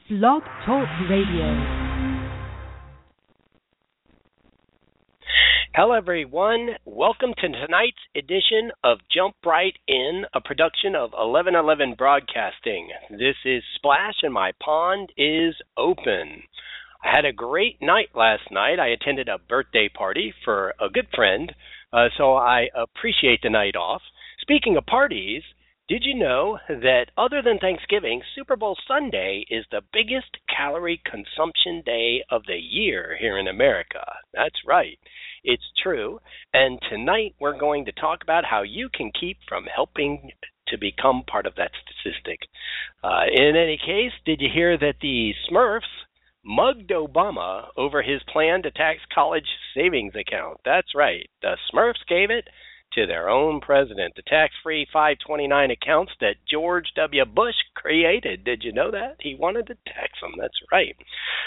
Blog Talk Radio. Hello, everyone. Welcome to tonight's edition of Jump Right In, a production of 1111 Broadcasting. This is Splash, and my pond is open. I had a great night last night. I attended a birthday party for a good friend, so I appreciate the night off. Speaking of parties, did you know that other than Thanksgiving, Super Bowl Sunday is the biggest calorie consumption day of the year here in America? That's right. It's true. And tonight we're going to talk about how you can keep from helping to become part of that statistic. In any case, did you hear that the Smurfs mugged Obama over his plan to tax college savings account? That's right. The Smurfs gave it to their own president, the tax-free 529 accounts that George W. Bush created. Did you know that? He wanted to tax them. That's right.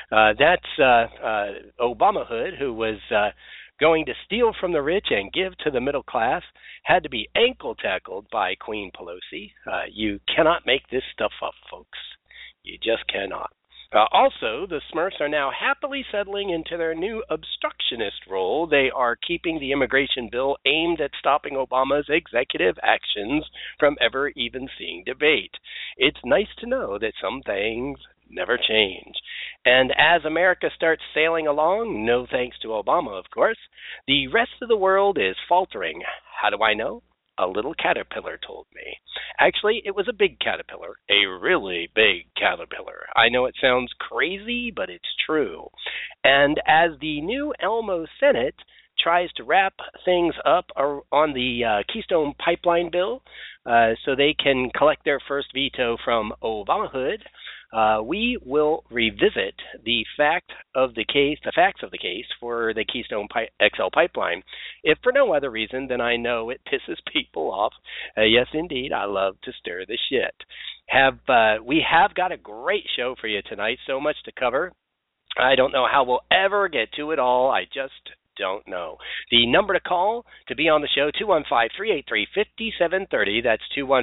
That's Obamahood, who was going to steal from the rich and give to the middle class, had to be ankle-tackled by Queen Pelosi. You cannot make this stuff up, folks. You just cannot. Also, the Smurfs are now happily settling into their new obstructionist role. They are keeping the immigration bill aimed at stopping Obama's executive actions from ever even seeing debate. It's nice to know that some things never change. And as America starts sailing along, no thanks to Obama, of course, the rest of the world is faltering. How do I know? A little caterpillar told me. Actually, it was a big caterpillar, a really big caterpillar. I know it sounds crazy, but it's true. And as the new Elmo Senate tries to wrap things up on the Keystone Pipeline bill so they can collect their first veto from Obamahood, we will revisit the facts of the case for the Keystone XL pipeline, if for no other reason than I know it pisses people off. Yes, indeed, I love to stir the shit. We have got a great show for you tonight, so much to cover. I don't know how we'll ever get to it all. I just don't know. The number to call to be on the show, 215-383-5730. That's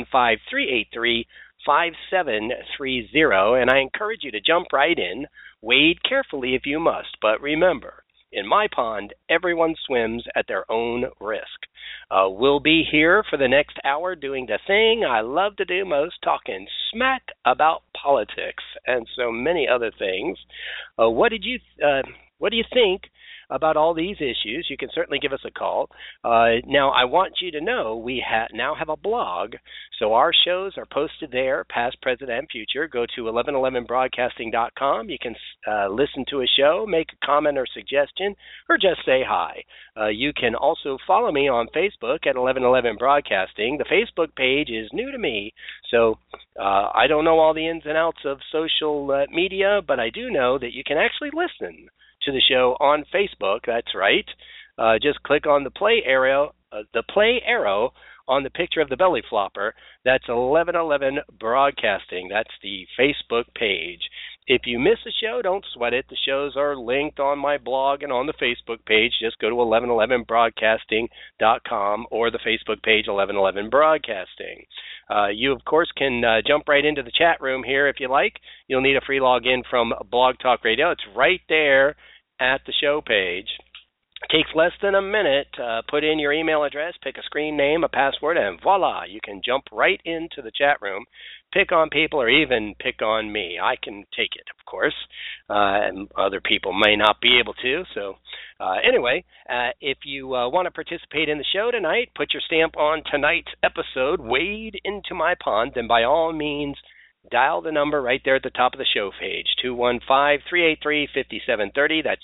215-383-5730. And I encourage you to jump right in. Wade carefully if you must. But remember, in my pond, everyone swims at their own risk. We'll be here for the next hour doing the thing I love to do most, talking smack about politics and so many other things. What do you think about all these issues? You can certainly give us a call. Now, I want you to know we now have a blog, so our shows are posted there, past, present, and future. Go to 1111broadcasting.com. You can listen to a show, make a comment or suggestion, or just say hi. You can also follow me on Facebook at 1111 Broadcasting. The Facebook page is new to me, so I don't know all the ins and outs of social media, but I do know that you can actually listen to the show on Facebook. That's right. Just click on the play arrow on the picture of the belly flopper. That's 1111 Broadcasting. That's the Facebook page. If you miss a show, don't sweat it. The shows are linked on my blog and on the Facebook page. Just go to 1111broadcasting.com or the Facebook page 1111 Broadcasting. You, of course, can jump right into the chat room here if you like. You'll need a free login from Blog Talk Radio. It's right there at the show page. It takes less than a minute. Put in your email address, pick a screen name, a password, and voila, you can jump right into the chat room, pick on people, or even pick on me. I can take it, of course, and other people may not be able to. So anyway, if you want to participate in the show tonight, put your stamp on tonight's episode, Wade into My Pond, then by all means, dial the number right there at the top of the show page, 215-383-5730. That's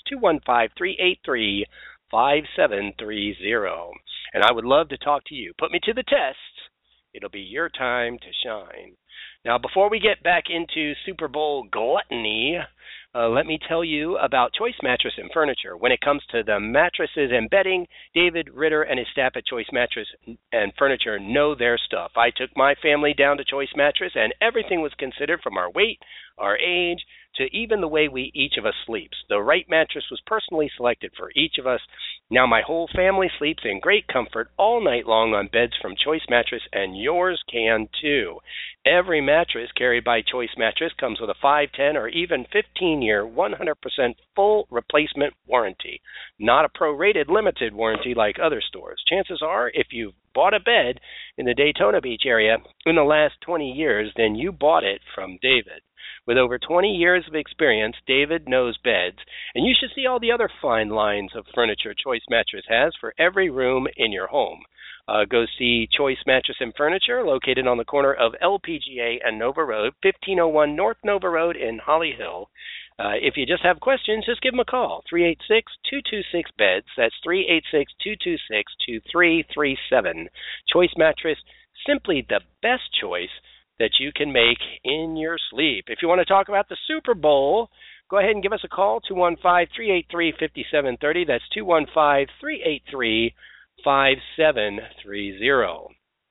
215-383-5730. And I would love to talk to you. Put me to the test. It'll be your time to shine. Now, before we get back into Super Bowl gluttony, let me tell you about Choice Mattress and Furniture. When it comes to the mattresses and bedding, David Ritter and his staff at Choice Mattress and Furniture know their stuff. I took my family down to Choice Mattress, and everything was considered, from our weight, our age, to even the way each of us sleeps. The right mattress was personally selected for each of us. Now my whole family sleeps in great comfort all night long on beds from Choice Mattress, and yours can too. Every mattress carried by Choice Mattress comes with a 5, 10, or even 15-year, 100% full replacement warranty. Not a prorated limited warranty like other stores. Chances are, if you've bought a bed in the Daytona Beach area in the last 20 years, then you bought it from David. With over 20 years of experience, David knows beds, and you should see all the other fine lines of furniture Choice Mattress has for every room in your home. Go see Choice Mattress and Furniture, located on the corner of LPGA and Nova Road, 1501 North Nova Road in Holly Hill. If you just have questions, just give them a call, 386-226-BEDS. That's 386-226-2337. Choice Mattress, simply the best choice that you can make in your sleep. If you want to talk about the Super Bowl, go ahead and give us a call, 215-383-5730. That's 215-383-5730.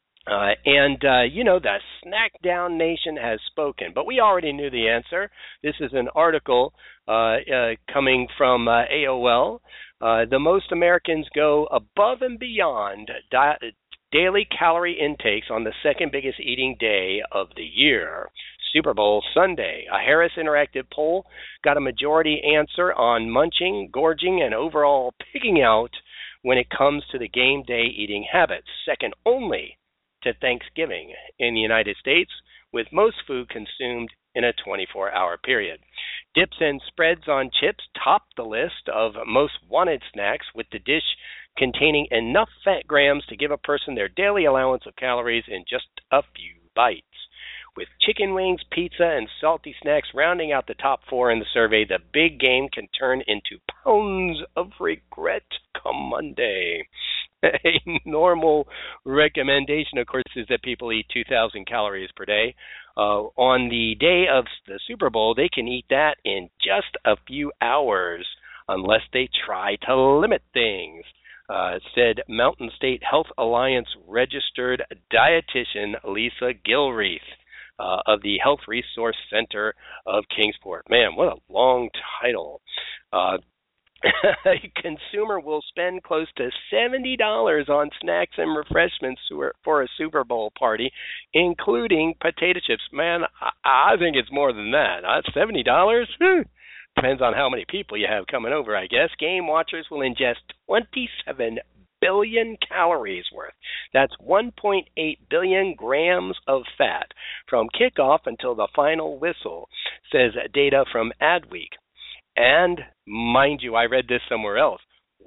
The Snackdown Nation has spoken, but we already knew the answer. This is an article coming from AOL. The most Americans go above and beyond daily calorie intakes on the second biggest eating day of the year, Super Bowl Sunday. A Harris Interactive poll got a majority answer on munching, gorging, and overall pigging out when it comes to the game day eating habits, second only to Thanksgiving in the United States, with most food consumed in a 24-hour period. Dips and spreads on chips top the list of most wanted snacks, with the dish containing enough fat grams to give a person their daily allowance of calories in just a few bites. With chicken wings, pizza, and salty snacks rounding out the top 4 in the survey, the big game can turn into pounds of regret come Monday. A normal recommendation, of course, is that people eat 2,000 calories per day. On the day of the Super Bowl, they can eat that in just a few hours, unless they try to limit things, said Mountain State Health Alliance registered dietitian Lisa Gilreath of the Health Resource Center of Kingsport. Man, what a long title. A consumer will spend close to $70 on snacks and refreshments for a Super Bowl party, including potato chips. Man, I think it's more than that. $70? Depends on how many people you have coming over, I guess. Game watchers will ingest 27 billion calories worth. That's 1.8 billion grams of fat from kickoff until the final whistle, says data from Adweek. And mind you, I read this somewhere else,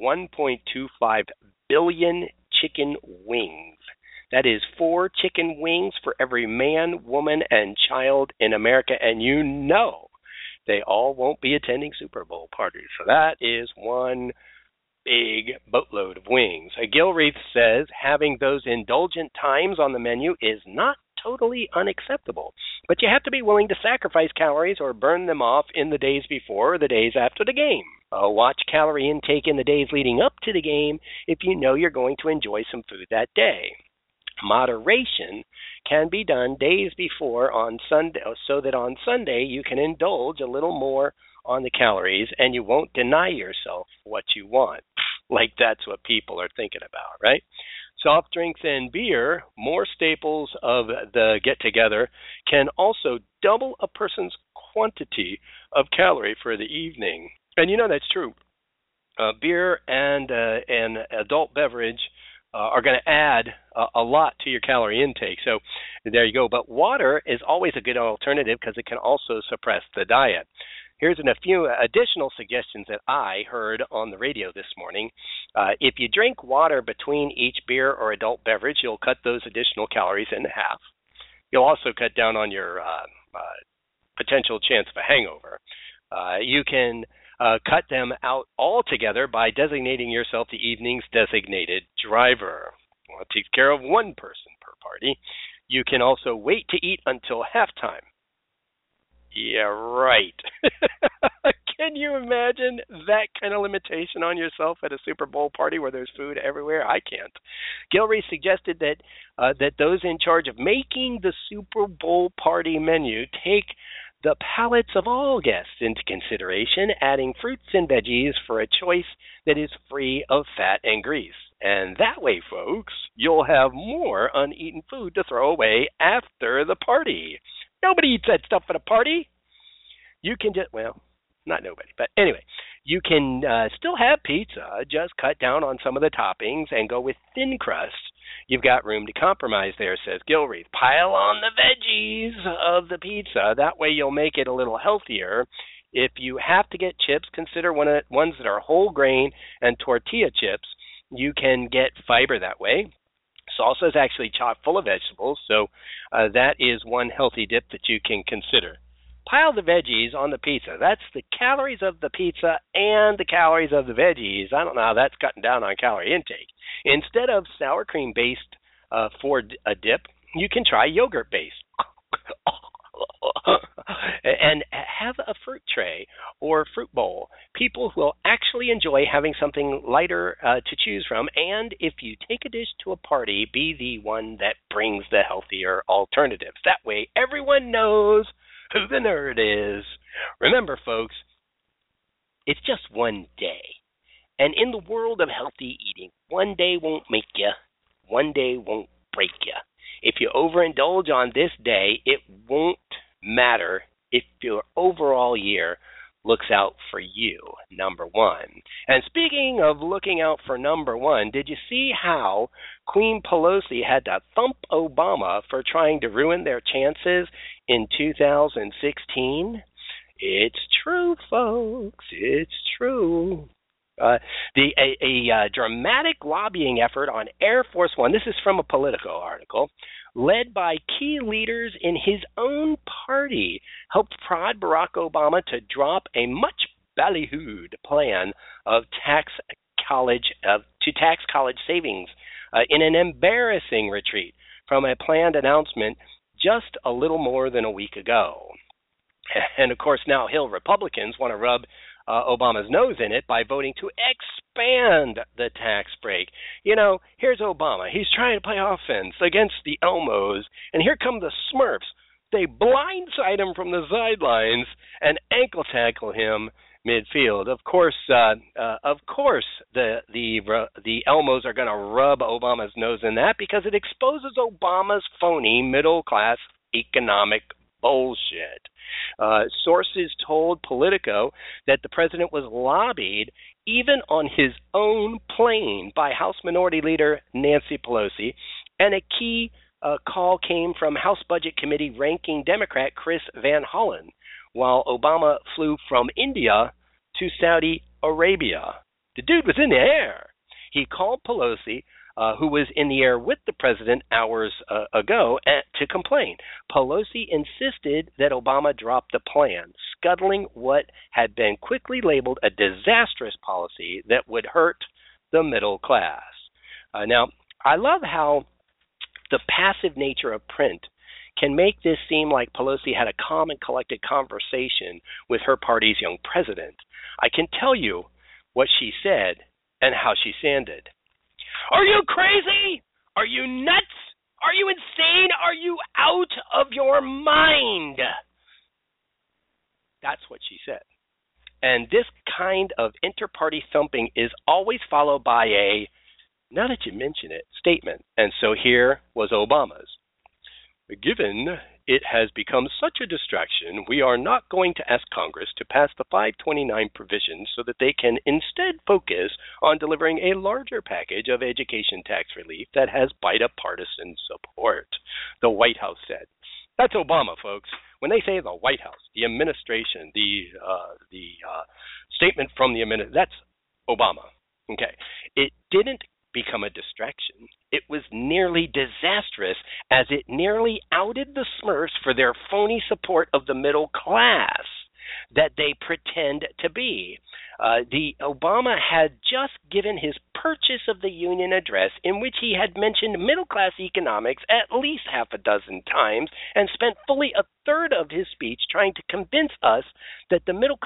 1.25 billion chicken wings. That is 4 chicken wings for every man, woman, and child in America, and you know they all won't be attending Super Bowl parties. So that is one big boatload of wings. Gilreath says having those indulgent times on the menu is not totally unacceptable, but you have to be willing to sacrifice calories or burn them off in the days before or the days after the game. Watch calorie intake in the days leading up to the game if you know you're going to enjoy some food that day. Moderation can be done days before on Sunday, so that on Sunday you can indulge a little more on the calories and you won't deny yourself what you want. Like that's what people are thinking about, right? Soft drinks and beer, more staples of the get-together, can also double a person's quantity of calorie for the evening. And you know that's true. Beer and an adult beverage are going to add a lot to your calorie intake. So there you go. But water is always a good alternative because it can also suppress the diet. Here's a few additional suggestions that I heard on the radio this morning. If you drink water between each beer or adult beverage, you'll cut those additional calories in half. You'll also cut down on your potential chance of a hangover. You can cut them out altogether by designating yourself the evening's designated driver. Well, it takes care of one person per party. You can also wait to eat until halftime. Yeah, right. Can you imagine that kind of limitation on yourself at a Super Bowl party where there's food everywhere? I can't. Gilreath suggested that those in charge of making the Super Bowl party menu take the palates of all guests into consideration, adding fruits and veggies for a choice that is free of fat and grease. And that way, folks, you'll have more uneaten food to throw away after the party. Nobody eats that stuff at a party. You can just, well, not nobody, but anyway, you can still have pizza, just cut down on some of the toppings and go with thin crust. You've got room to compromise there, says Gilreath. Pile on the veggies of the pizza. That way you'll make it a little healthier. If you have to get chips, consider ones that are whole grain and tortilla chips. You can get fiber that way. Salsa is actually chock full of vegetables, so that is one healthy dip that you can consider. Pile the veggies on the pizza. That's the calories of the pizza and the calories of the veggies. I don't know how that's cutting down on calorie intake. Instead of sour cream based for a dip, you can try yogurt based. And have a fruit tray or fruit bowl. People will actually enjoy having something lighter to choose from, and if you take a dish to a party, be the one that brings the healthier alternatives. That way everyone knows who the nerd is. Remember, folks, it's just one day. And in the world of healthy eating, one day won't make you, one day won't break you. If you overindulge on this day, it won't matter if your overall year looks out for you, number one. And speaking of looking out for number one, did you see how Queen Pelosi had to thump Obama for trying to ruin their chances in 2016? It's true, folks. It's true. A dramatic lobbying effort on Air Force One, this is from a Politico article, led by key leaders in his own party, helped prod Barack Obama to drop a much ballyhooed plan of tax college savings in an embarrassing retreat from a planned announcement just a little more than a week ago. And of course, now Hill Republicans want to rub Obama's nose in it by voting to expand the tax break. You know, here's Obama. He's trying to play offense against the Elmos, and here come the Smurfs. They blindside him from the sidelines and ankle tackle him midfield. Of course, the Elmos are going to rub Obama's nose in that because it exposes Obama's phony middle-class economic bullshit. Sources told Politico that the president was lobbied even on his own plane by House Minority Leader Nancy Pelosi, and a key call came from House Budget Committee ranking Democrat Chris Van Hollen, while Obama flew from India to Saudi Arabia. The dude was in the air. He called Pelosi, who was in the air with the president hours ago, to complain. Pelosi insisted that Obama drop the plan, scuttling what had been quickly labeled a disastrous policy that would hurt the middle class. Now, I love how the passive nature of print can make this seem like Pelosi had a calm and collected conversation with her party's young president. I can tell you what she said and how she sounded. Are you crazy? Are you nuts? Are you insane? Are you out of your mind? That's what she said. And this kind of inter-party thumping is always followed by a, now that you mention it, statement. And so here was Obama's. Given it has become such a distraction, we are not going to ask Congress to pass the 529 provisions so that they can instead focus on delivering a larger package of education tax relief that has bipartisan support, the White House said. That's Obama, folks. When they say the White House, the administration, the statement from the administration, that's Obama. Okay. It didn't become a distraction. It was nearly disastrous, as it nearly outed the Smurfs for their phony support of the middle class that they pretend to be. The Obama had just given his purchase of the Union address, in which he had mentioned middle-class economics at least half a dozen times, and spent fully a third of his speech trying to convince us that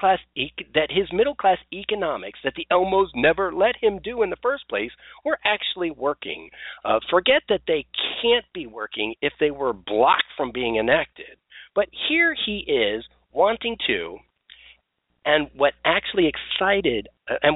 his middle-class economics that the Elmos never let him do in the first place were actually working. Forget that they can't be working if they were blocked from being enacted. But here he is, wanting to, and was actually excited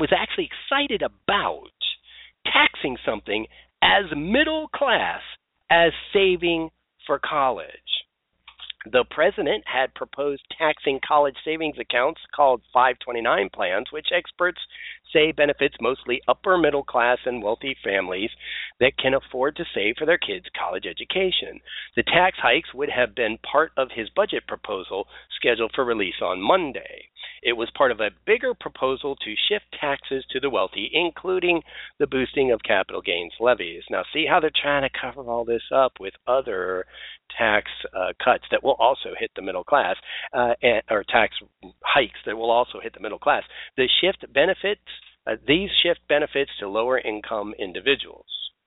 about taxing something as middle class as saving for college. The president had proposed taxing college savings accounts called 529 plans, which experts say benefits mostly upper middle class and wealthy families that can afford to save for their kids' college education. The tax hikes would have been part of his budget proposal scheduled for release on Monday. It was part of a bigger proposal to shift taxes to the wealthy, including the boosting of capital gains levies. Now, see how they're trying to cover all this up with other tax cuts that will also hit the middle class, or tax hikes that will also hit the middle class. These shift benefits to lower income individuals,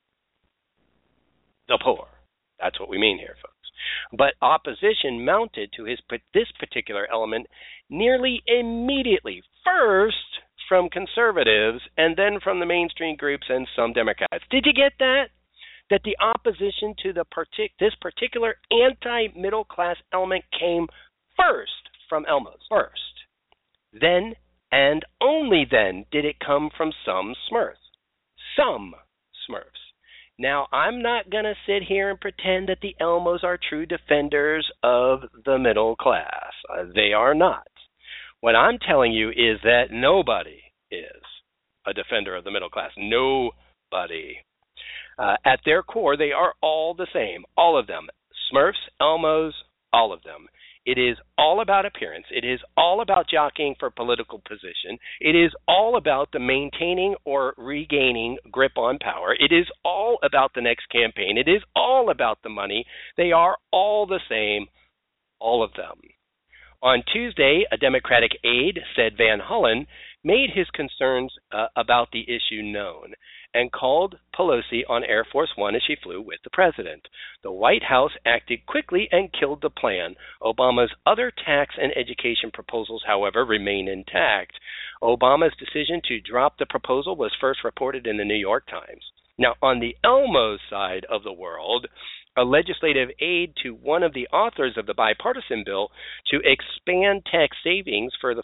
the poor. That's what we mean here, folks. But opposition mounted to this particular element nearly immediately, first from conservatives and then from the mainstream groups and some Democrats. Did you get that? That the opposition to this particular anti-middle class element came first from Elmo's. First. Then, and only then, did it come from some Smurfs. Some Smurfs. Now, I'm not going to sit here and pretend that the Elmos are true defenders of the middle class. They are not. What I'm telling you is that nobody is a defender of the middle class. Nobody. At their core, they are all the same, all of them. Smurfs, Elmos, all of them. It is all about appearance. It is all about jockeying for political position. It is all about the maintaining or regaining grip on power. It is all about the next campaign. It is all about the money. They are all the same, all of them. On Tuesday, a Democratic aide, said Van Hollen, made his concerns about the issue known and called Pelosi on Air Force One as she flew with the president. The White House acted quickly and killed the plan. Obama's other tax and education proposals, however, remain intact. Obama's decision to drop the proposal was first reported in the New York Times. Now, on the Elmo side of the world, a legislative aide to one of the authors of the bipartisan bill to expand tax savings for the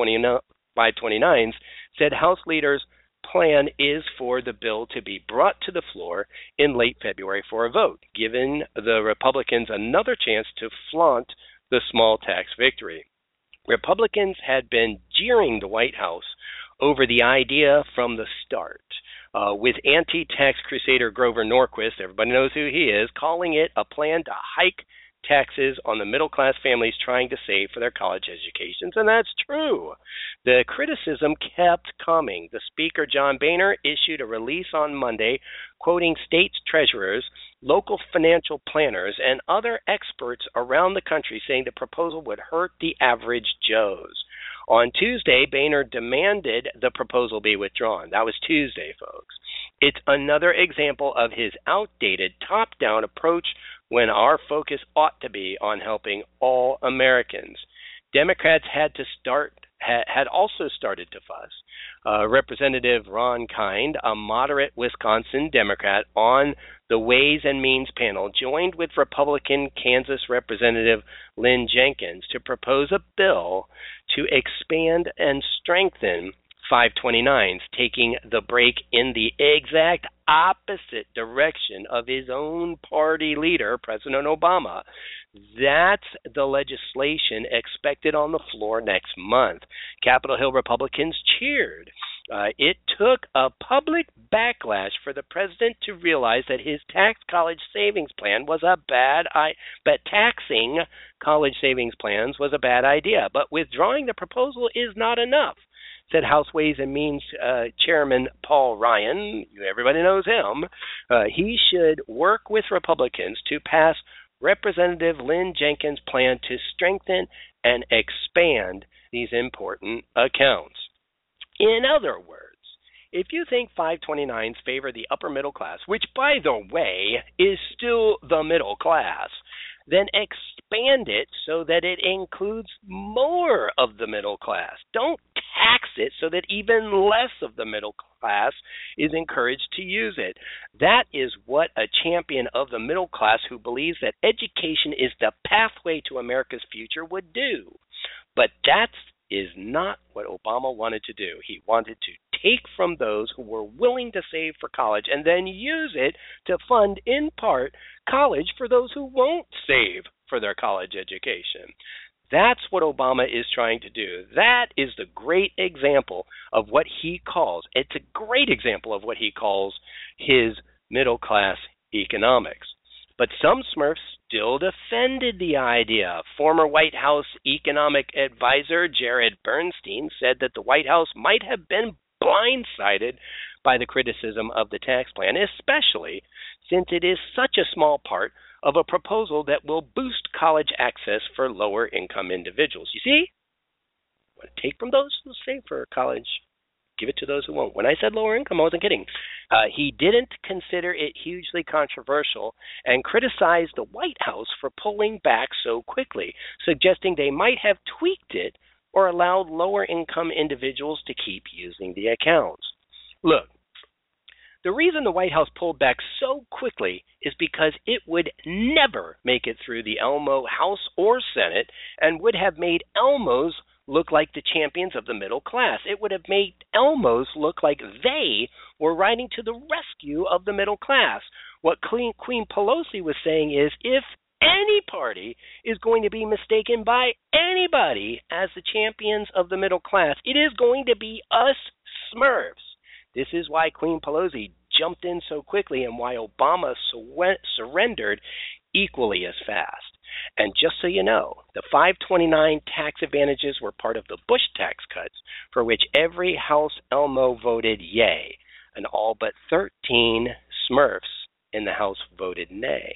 529s said House leaders' plan is for the bill to be brought to the floor in late February for a vote, giving the Republicans another chance to flaunt the small tax victory. Republicans had been jeering the White House over the idea from the start, with anti-tax crusader Grover Norquist, everybody knows who he is, calling it a plan to hike taxes on the middle-class families trying to save for their college educations, and that's true. The criticism kept coming. The Speaker, John Boehner, issued a release on Monday quoting states' treasurers, local financial planners, and other experts around the country saying the proposal would hurt the average Joes. On Tuesday, Boehner demanded the proposal be withdrawn. That was Tuesday, folks. It's another example of his outdated top-down approach when our focus ought to be on helping all Americans. Democrats had also started to fuss. Representative Ron Kind, a moderate Wisconsin Democrat on the Ways and Means panel, joined with Republican Kansas Representative Lynn Jenkins to propose a bill to expand and strengthen 529s, taking the break in the exact opposite direction of his own party leader, President Obama. That's the legislation expected on the floor next month. Capitol Hill Republicans cheered. It took a public backlash for the president to realize that his tax college savings plan was but taxing college savings plans was a bad idea. But withdrawing the proposal is not enough, said House Ways and Means Chairman Paul Ryan. Everybody knows him. He should work with Republicans to pass Representative Lynn Jenkins' plan to strengthen and expand these important accounts. In other words, if you think 529s favor the upper middle class, which, by the way, is still the middle class, then expand it so that it includes more of the middle class. Don't tax it so that even less of the middle class is encouraged to use it. That is what a champion of the middle class who believes that education is the pathway to America's future would do. But that is not what Obama wanted to do. He wanted to take from those who were willing to save for college and then use it to fund, in part, college for those who won't save for their college education. That's what Obama is trying to do. That is the great example of what he calls, it's a great example of what he calls his middle class economics. But some Smurfs still defended the idea. Former White House economic advisor Jared Bernstein said that the White House might have been blindsided by the criticism of the tax plan, especially since it is such a small part of a proposal that will boost college access for lower income individuals. You see, want to take from those who save for college, give it to those who won't. When I said lower income, I wasn't kidding. He didn't consider it hugely controversial and criticized the White House for pulling back so quickly, suggesting they might have tweaked it or allowed lower income individuals to keep using the accounts. Look, the reason the White House pulled back so quickly is because it would never make it through the Elmo House or Senate and would have made Elmos look like the champions of the middle class. It would have made Elmos look like they were riding to the rescue of the middle class. What Queen Pelosi was saying is, if any party is going to be mistaken by anybody as the champions of the middle class, it is going to be us Smurfs. This is why Queen Pelosi jumped in so quickly and why Obama surrendered equally as fast. And just so you know, the 529 tax advantages were part of the Bush tax cuts, for which every House Elmo voted yay, and all but 13 Smurfs in the House voted nay.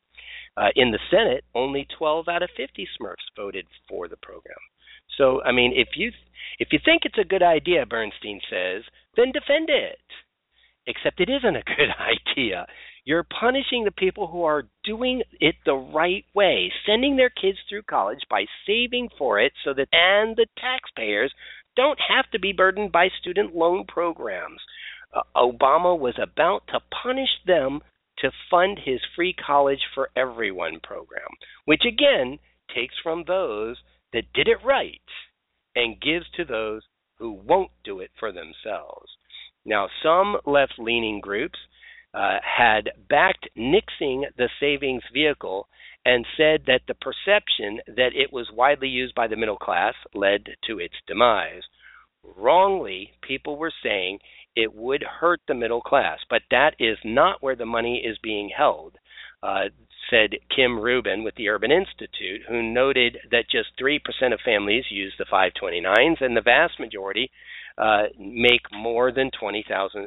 In the Senate, only 12 out of 50 Smurfs voted for the program. So, I mean, if you think it's a good idea, Bernstein says, then defend it. Except it isn't a good idea. You're punishing the people who are doing it the right way, sending their kids through college by saving for it so that and the taxpayers don't have to be burdened by student loan programs. Obama was about to punish them to fund his free college for everyone program, which again takes from those that did it right and gives to those who won't do it for themselves. Now, some left-leaning groups had backed nixing the savings vehicle and said that the perception that it was widely used by the middle class led to its demise. Wrongly, people were saying it would hurt the middle class, but that is not where the money is being held, said Kim Rubin with the Urban Institute, who noted that just 3% of families use the 529s, and the vast majority make more than $200,000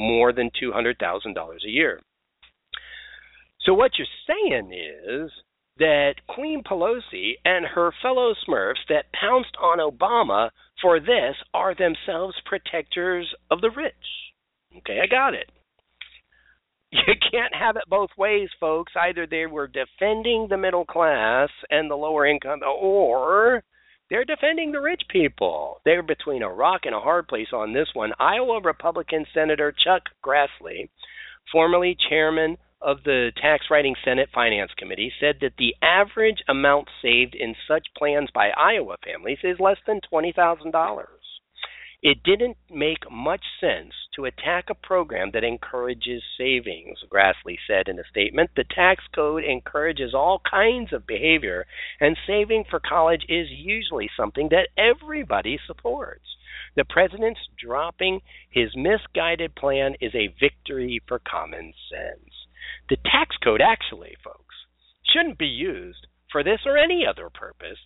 a year. So what you're saying is that Queen Pelosi and her fellow Smurfs that pounced on Obama for this are themselves protectors of the rich. Okay, I got it. You can't have it both ways, folks. Either they were defending the middle class and the lower income, or they're defending the rich people. They're between a rock and a hard place on this one. Iowa Republican Senator Chuck Grassley, formerly chairman of the Tax Writing Senate Finance Committee, said that the average amount saved in such plans by Iowa families is less than $20,000. It didn't make much sense to attack a program that encourages savings, Grassley said in a statement. The tax code encourages all kinds of behavior, and saving for college is usually something that everybody supports. The president's dropping his misguided plan is a victory for common sense. The tax code actually, folks, shouldn't be used for this or any other purpose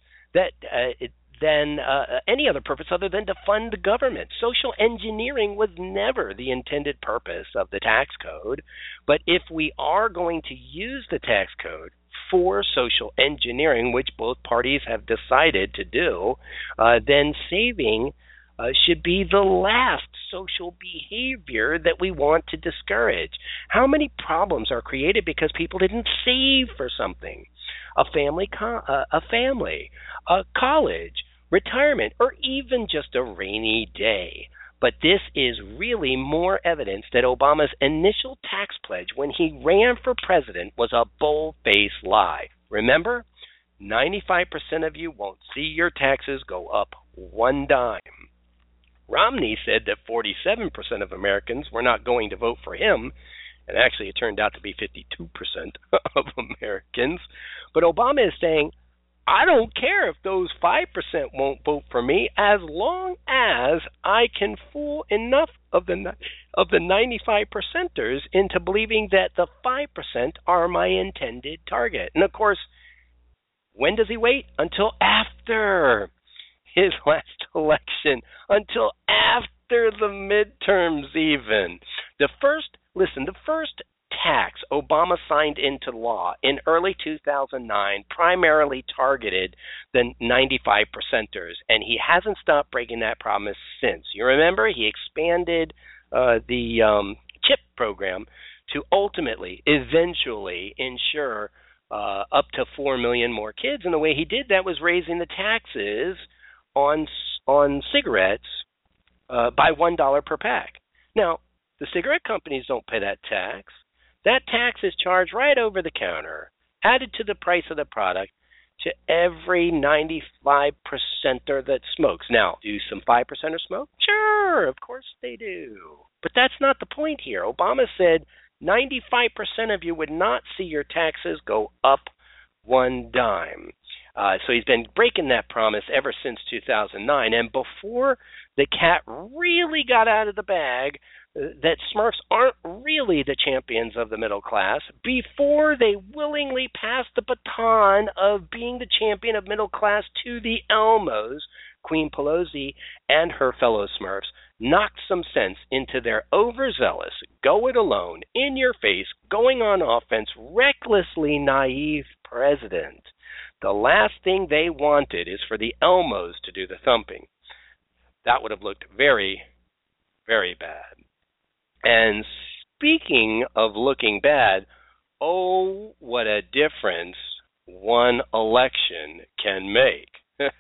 any other purpose other than to fund the government. Social engineering was never the intended purpose of the tax code, but if we are going to use the tax code for social engineering, which both parties have decided to do, then saving should be the last social behavior that we want to discourage. How many problems are created because people didn't save for something? A family, a college, retirement, or even just a rainy day. But this is really more evidence that Obama's initial tax pledge when he ran for president was a bold-faced lie. Remember? 95% of you won't see your taxes go up one dime. Romney said that 47% of Americans were not going to vote for him, and actually it turned out to be 52% of Americans. But Obama is saying, I don't care if those 5% won't vote for me as long as I can fool enough of the 95%ers into believing that the 5% are my intended target. And of course, when does he wait? Until after his last election, until after the midterms even. The first tax Obama signed into law in early 2009 primarily targeted the 95%ers, and he hasn't stopped breaking that promise since. You remember, he expanded the CHIP program to ultimately, eventually, ensure up to 4 million more kids, and the way he did that was raising the taxes on cigarettes by $1 per pack. Now, the cigarette companies don't pay that tax. That tax is charged right over the counter, added to the price of the product, to every 95%er that smokes. Now, do some 5%ers smoke? Sure, of course they do. But that's not the point here. Obama said 95% of you would not see your taxes go up one dime. So he's been breaking that promise ever since 2009. And before the cat really got out of the bag, that Smurfs aren't really the champions of the middle class, before they willingly passed the baton of being the champion of middle class to the Elmos, Queen Pelosi and her fellow Smurfs knocked some sense into their overzealous, go-it-alone, in-your-face, going on offense, recklessly naive president. The last thing they wanted is for the Elmos to do the thumping. That would have looked very, very bad. And speaking of looking bad, oh, what a difference one election can make.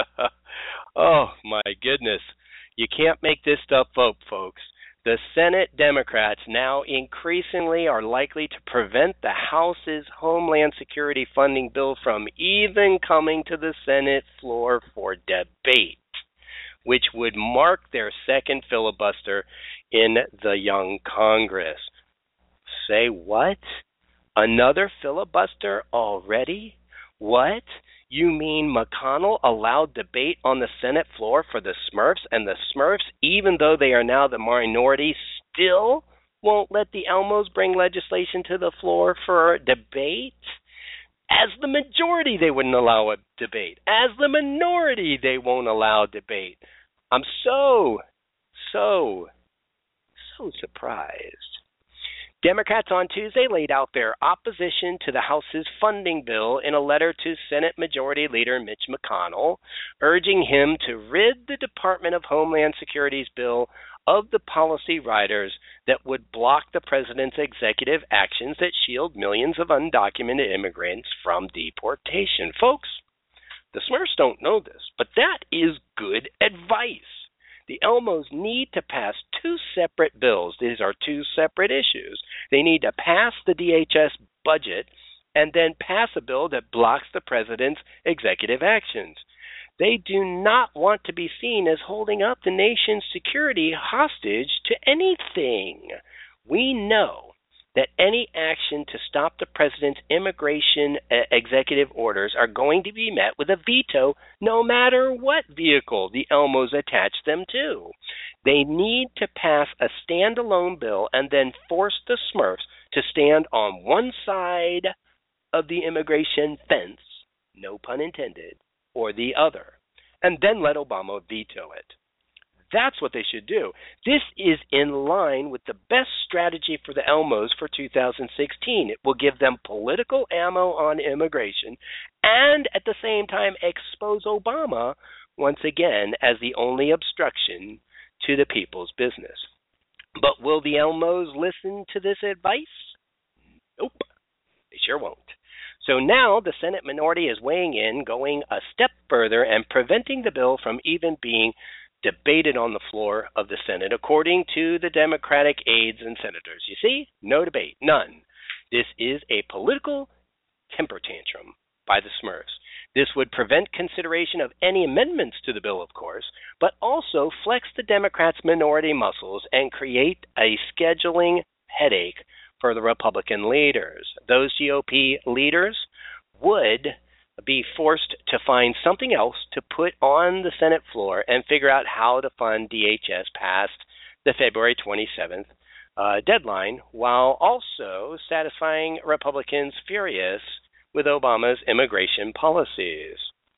Oh, my goodness. You can't make this stuff up, folks. The Senate Democrats now increasingly are likely to prevent the House's Homeland Security funding bill from even coming to the Senate floor for debate, which would mark their second filibuster in the young Congress. Say what? Another filibuster already? What? You mean McConnell allowed debate on the Senate floor for the Smurfs, and the Smurfs, even though they are now the minority, still won't let the Elmos bring legislation to the floor for debate? As the majority, they wouldn't allow a debate. As the minority, they won't allow debate. I'm so surprised. Democrats on Tuesday laid out their opposition to the House's funding bill in a letter to Senate Majority Leader Mitch McConnell, urging him to rid the Department of Homeland Security's bill of the policy riders that would block the president's executive actions that shield millions of undocumented immigrants from deportation. Folks, the Smurfs don't know this, but that is good advice. The Elmos need to pass two separate bills. These are two separate issues. They need to pass the DHS budget and then pass a bill that blocks the president's executive actions. They do not want to be seen as holding up the nation's security hostage to anything. We know that any action to stop the president's immigration executive orders are going to be met with a veto no matter what vehicle the Elmos attach them to. They need to pass a standalone bill and then force the Smurfs to stand on one side of the immigration fence, no pun intended, or the other, and then let Obama veto it. That's what they should do. This is in line with the best strategy for the Elmos for 2016. It will give them political ammo on immigration and at the same time expose Obama once again as the only obstruction to the people's business. But will the Elmos listen to this advice? Nope, they sure won't. So now the Senate minority is weighing in, going a step further and preventing the bill from even being debated on the floor of the Senate, according to the Democratic aides and senators. You see, no debate, none. This is a political temper tantrum by the Smurfs. This would prevent consideration of any amendments to the bill, of course, but also flex the Democrats' minority muscles and create a scheduling headache for the Republican leaders. Those GOP leaders would be forced to find something else to put on the Senate floor and figure out how to fund DHS past the February 27th deadline, while also satisfying Republicans furious with Obama's immigration policies.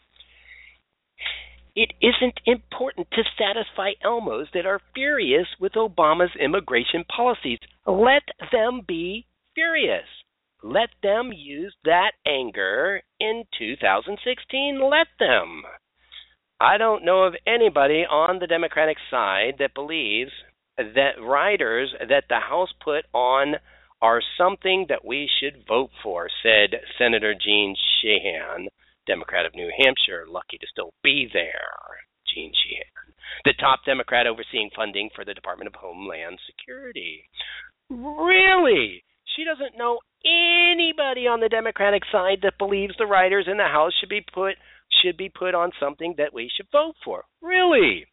It isn't important to satisfy Elmos that are furious with Obama's immigration policies. Let them be furious. Let them use that anger in 2016. Let them. I don't know of anybody on the Democratic side that believes that riders that the House put on are something that we should vote for, said Senator Jeanne Shaheen, Democrat of New Hampshire, lucky to still be there. Jeanne Shaheen, the top Democrat overseeing funding for the Department of Homeland Security. Really? She doesn't know anybody on the Democratic side that believes the riders in the House should be put on something that we should vote for. Really?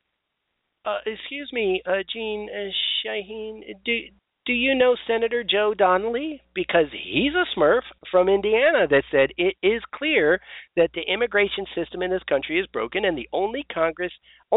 Excuse me, Jeanne Shaheen, do you know Senator Joe Donnelly? Because he's a Smurf from Indiana that said it is clear that the immigration system in this country is broken and the only Congress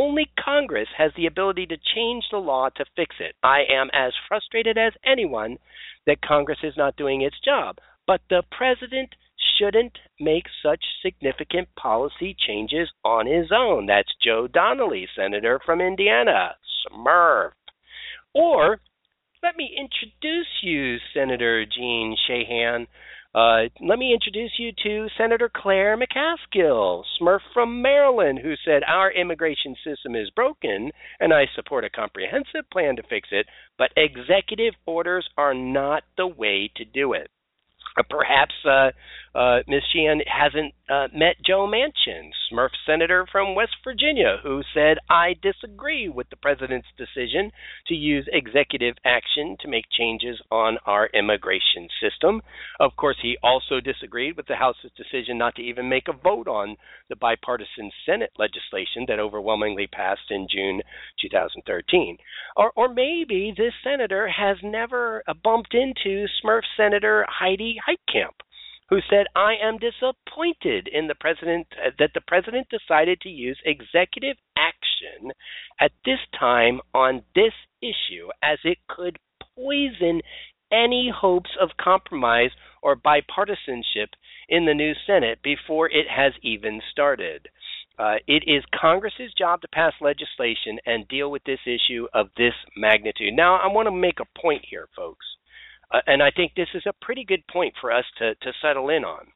has the ability to change the law to fix it. I am as frustrated as anyone that Congress is not doing its job. But the president shouldn't make such significant policy changes on his own. That's Joe Donnelly, senator from Indiana, Smurf. Or let me introduce you, Senator Jeanne Shaheen. Let me introduce you to Senator Claire McCaskill, Smurf from Maryland, who said our immigration system is broken and I support a comprehensive plan to fix it, but executive orders are not the way to do it. Perhaps Ms. Sheehan hasn't met Joe Manchin, Smurf senator from West Virginia, who said, I disagree with the president's decision to use executive action to make changes on our immigration system. Of course, he also disagreed with the House's decision not to even make a vote on the bipartisan Senate legislation that overwhelmingly passed in June 2013. Or maybe this senator has never bumped into Smurf Senator Heidi Heitkamp, who said, I am disappointed in that the president decided to use executive action at this time on this issue, as it could poison any hopes of compromise or bipartisanship in the new Senate before it has even started. It is Congress's job to pass legislation and deal with this issue of this magnitude. Now, I want to make a point here, folks. And I think this is a pretty good point for us to settle in on.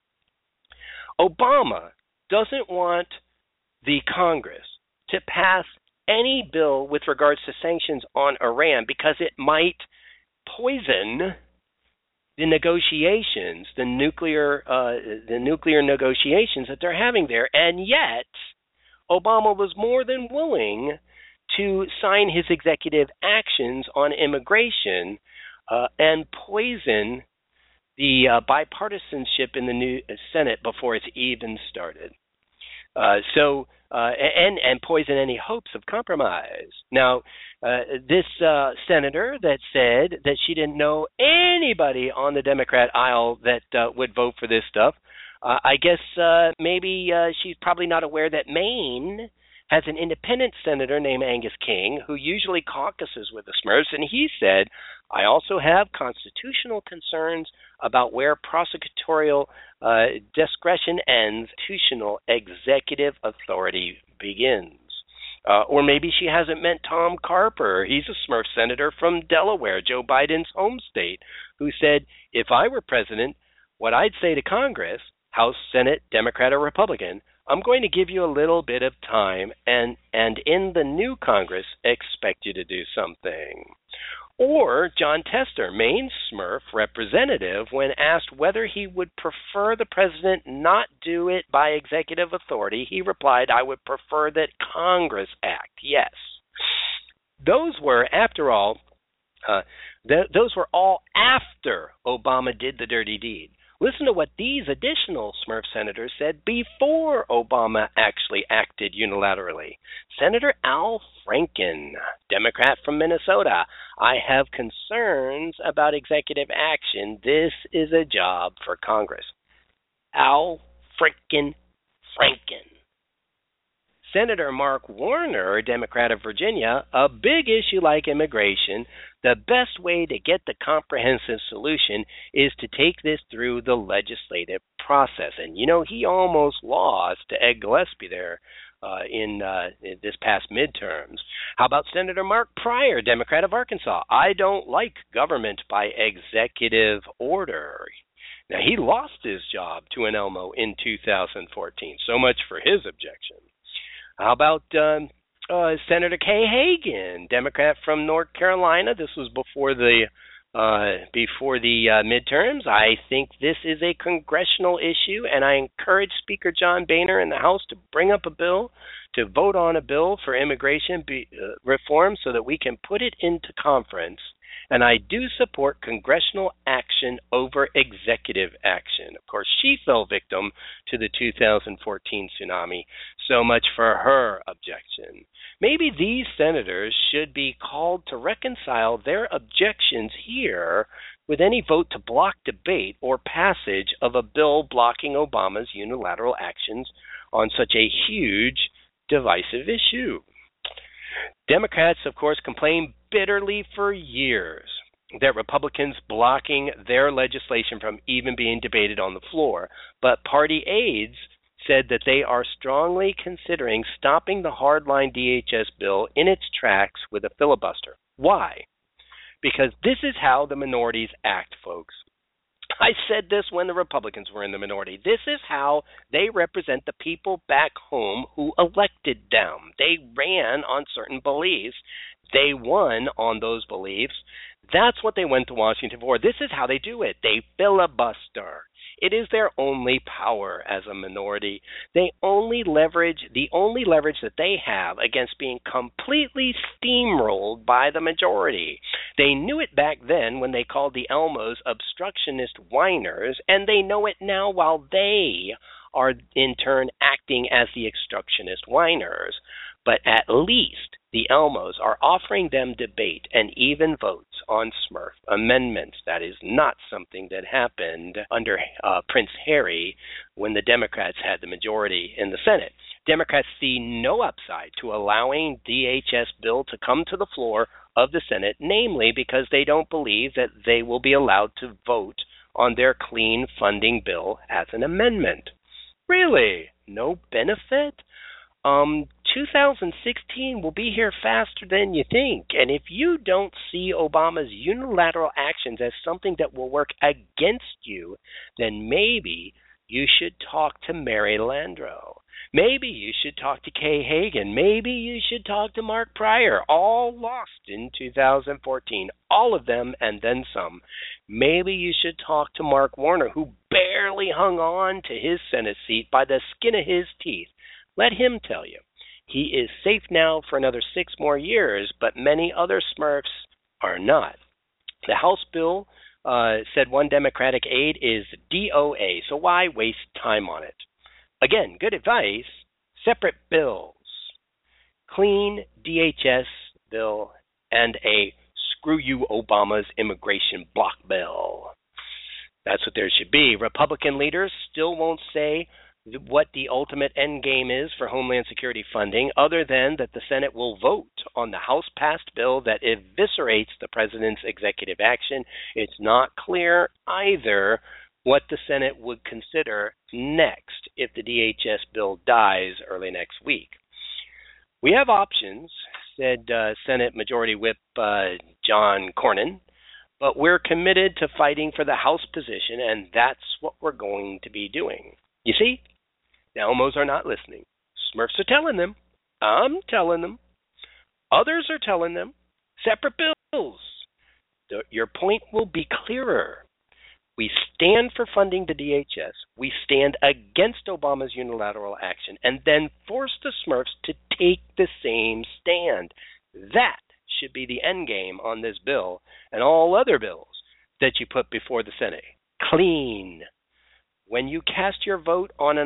Obama doesn't want the Congress to pass any bill with regards to sanctions on Iran because it might poison the negotiations, the nuclear negotiations that they're having there. And yet, Obama was more than willing to sign his executive actions on immigration and poison the bipartisanship in the new Senate before it's even started. And poison any hopes of compromise. Now, this senator that said that she didn't know anybody on the Democrat aisle that would vote for this stuff, I guess maybe she's probably not aware that Maine has an independent senator named Angus King who usually caucuses with the Smurfs, and he said, I also have constitutional concerns about where prosecutorial discretion ends, constitutional executive authority begins. Or maybe she hasn't met Tom Carper. He's a Smurf senator from Delaware, Joe Biden's home state, who said, if I were president, what I'd say to Congress, House, Senate, Democrat or Republican, I'm going to give you a little bit of time and in the new Congress expect you to do something. Or John Tester, Maine Smurf representative, when asked whether he would prefer the president not do it by executive authority, he replied, I would prefer that Congress act. Yes. Those were, after all, those were all after Obama did the dirty deed. Listen to what these additional Smurf senators said before Obama actually acted unilaterally. Senator Al Franken, Democrat from Minnesota. I have concerns about executive action. This is a job for Congress. Al Franken. Senator Mark Warner, Democrat of Virginia, a big issue like immigration, the best way to get the comprehensive solution is to take this through the legislative process. And, he almost lost to Ed Gillespie there in this past midterms. How about Senator Mark Pryor, Democrat of Arkansas? I don't like government by executive order. Now, he lost his job to an Elmo in 2014. So much for his objection. How about Senator Kay Hagan, Democrat from North Carolina? This was before the midterms. I think this is a congressional issue, and I encourage Speaker John Boehner in the House to bring up a bill, to vote on a bill for immigration reform so that we can put it into conference. And I do support congressional action over executive action. Of course, she fell victim to the 2014 tsunami. So much for her objection. Maybe these senators should be called to reconcile their objections here with any vote to block debate or passage of a bill blocking Obama's unilateral actions on such a huge, divisive issue. Democrats, of course, complained bitterly for years that Republicans blocking their legislation from even being debated on the floor. But party aides said that they are strongly considering stopping the hardline DHS bill in its tracks with a filibuster. Why? Because this is how the minorities act, folks. I said this when the Republicans were in the minority. This is how they represent the people back home who elected them. They ran on certain beliefs. They won on those beliefs. That's what they went to Washington for. This is how they do it. They filibuster. It is their only power as a minority. The only leverage that they have against being completely steamrolled by the majority. They knew it back then when they called the Elmos obstructionist whiners, and they know it now while they are in turn acting as the obstructionist whiners. But at least the Elmos are offering them debate and even votes on Smurf amendments. That is not something that happened under Prince Harry when the Democrats had the majority in the Senate. Democrats see no upside to allowing DHS bill to come to the floor of the Senate, namely because they don't believe that they will be allowed to vote on their clean funding bill as an amendment. Really? No benefit? 2016 will be here faster than you think. And if you don't see Obama's unilateral actions as something that will work against you, then maybe you should talk to Mary Landrieu. Maybe you should talk to Kay Hagan. Maybe you should talk to Mark Pryor. All lost in 2014. All of them and then some. Maybe you should talk to Mark Warner, who barely hung on to his Senate seat by the skin of his teeth. Let him tell you. He is safe now for another 6 more years, but many other Smurfs are not. The House bill, said one Democratic aide, is DOA, so why waste time on it? Again, good advice, separate bills. Clean DHS bill and a screw you Obama's immigration block bill. That's what there should be. Republican leaders still won't say what the ultimate end game is for Homeland Security funding, other than that the Senate will vote on the House-passed bill that eviscerates the president's executive action. It's not clear either what the Senate would consider next if the DHS bill dies early next week. We have options, said Senate Majority Whip John Cornyn, but we're committed to fighting for the House position, and that's what we're going to be doing. You see? The Elmos are not listening. Smurfs are telling them. I'm telling them. Others are telling them. Separate bills. Your point will be clearer. We stand for funding the DHS. We stand against Obama's unilateral action and then force the Smurfs to take the same stand. That should be the end game on this bill and all other bills that you put before the Senate. Clean. when you cast your vote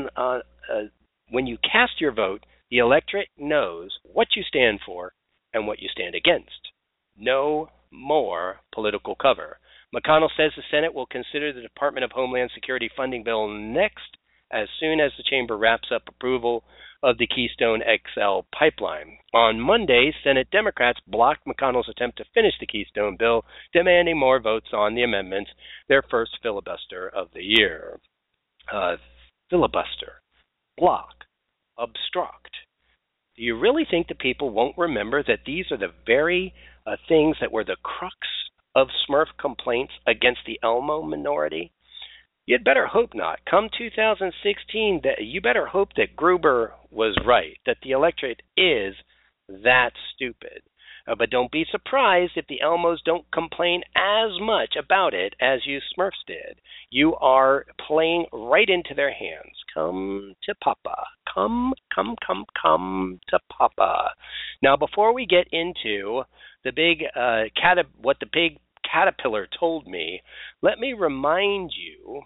the electorate knows what you stand for and what you stand against. No more political cover. McConnell says the Senate will consider the Department of Homeland Security funding bill next, as soon as the chamber wraps up approval of the Keystone XL pipeline. On Monday, Senate Democrats blocked McConnell's attempt to finish the Keystone bill, demanding more votes on the amendments, their first filibuster of the year. Filibuster, block, obstruct. Do you really think the people won't remember that these are the very things that were the crux of Smurf complaints against the Elmo minority? You'd better hope not. Come 2016, you better hope that Gruber was right, that the electorate is that stupid. But don't be surprised if the Elmos don't complain as much about it as you Smurfs did. You are playing right into their hands. Come to Papa. Come to Papa. Now, before we get into the big what the big caterpillar told me, let me remind you